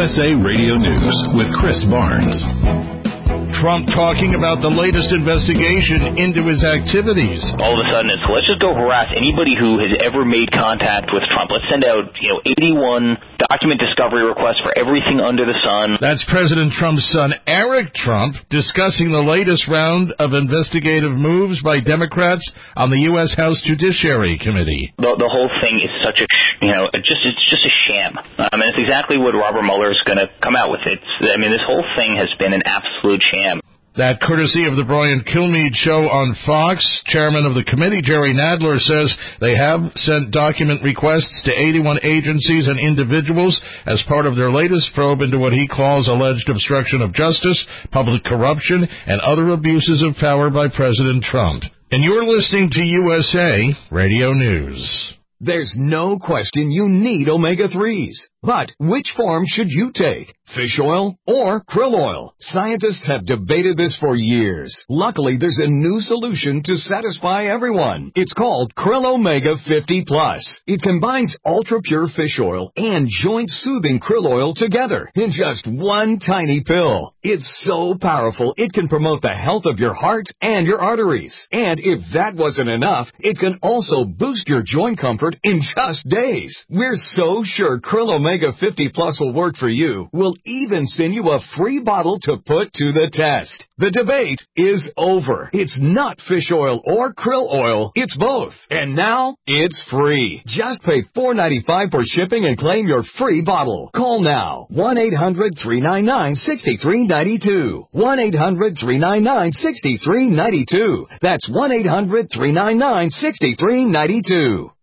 USA Radio News with Chris Barnes. Trump talking about the latest investigation into his activities. All of a sudden, it's let's just go harass anybody who has ever made contact with Trump. Let's send out, 81 document discovery requests for everything under the sun. That's President Trump's son, Eric Trump, discussing the latest round of investigative moves by Democrats on the U.S. House Judiciary Committee. The whole thing is such a, it's just a sham. And it's exactly what Robert Mueller is going to come out with. This whole thing has been an absolute sham. That courtesy of the Brian Kilmeade Show on Fox. Chairman of the committee, Jerry Nadler, says they have sent document requests to 81 agencies and individuals as part of their latest probe into what he calls alleged obstruction of justice, public corruption, and other abuses of power by President Trump. And you're listening to USA Radio News. There's no question you need omega-3s. But which form should you take? Fish oil or krill oil? Scientists have debated this for years. Luckily, there's a new solution to satisfy everyone. It's called Krill Omega 50 Plus. It combines ultra-pure fish oil and joint-soothing krill oil together in just one tiny pill. It's so powerful, it can promote the health of your heart and your arteries. And if that wasn't enough, it can also boost your joint comfort in just days. We're so sure Krill Omega 50 Plus will work for you. We'll even send you a free bottle to put to the test. The debate is over. It's not fish oil or krill oil. It's both. And now, it's free. Just pay $4.95 for shipping and claim your free bottle. Call now. 1-800-399-6392. 1-800-399-6392. That's 1-800-399-6392.